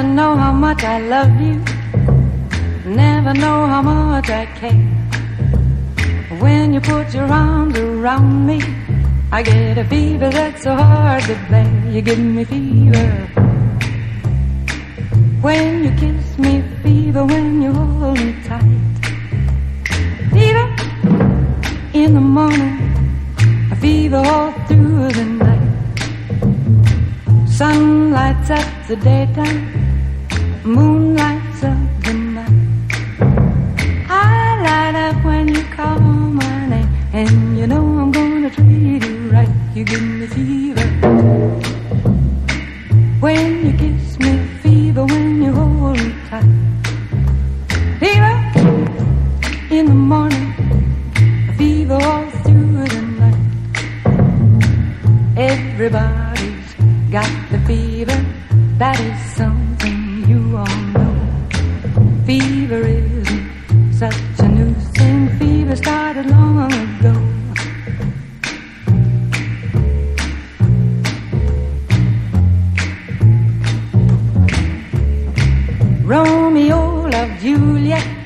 know how much I love you, never know how much I care. When you put your arms around me, I get a fever that's so hard to bear. You give me fever when you kiss me, fever when you hold me tight. Fever in the morning, a fever all through the night. Sun lights up the daytime, moon lights up the night. I light up when you call my name, and you know I'm gonna treat you right. You give me fever when you kiss me, fever when you hold me tight. Fever in the morning, a fever all through the night. Everybody's got the fever, that is something you all know. Fever isn't such a new thing, fever started long ago. Romeo loved Juliet,